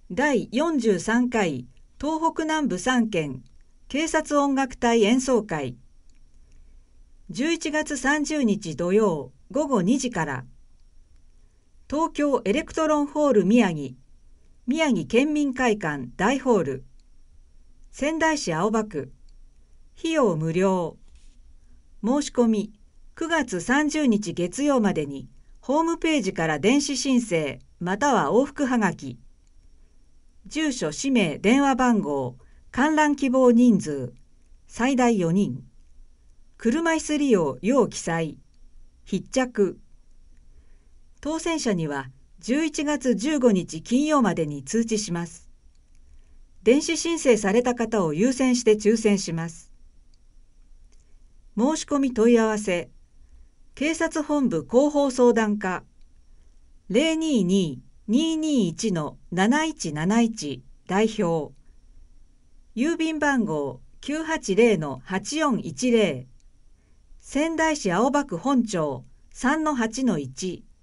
第43回東北南部3県警察音楽隊演奏会11月30日土曜午後2時から東京エレクトロンホール宮城県民会館大ホール仙台市青葉区費用無料申し込み9月30日月曜までにホームページから電子申請または往復はがき住所、氏名、電話番号、観覧希望人数、最大4人。車椅子利用要記載。必着。当選者には11月15日金曜までに通知します。電子申請された方を優先して抽選します。申し込み問い合わせ。警察本部広報相談課 022-221-7171 代表郵便番号 980-8410 仙台市青葉区本町 3-8-1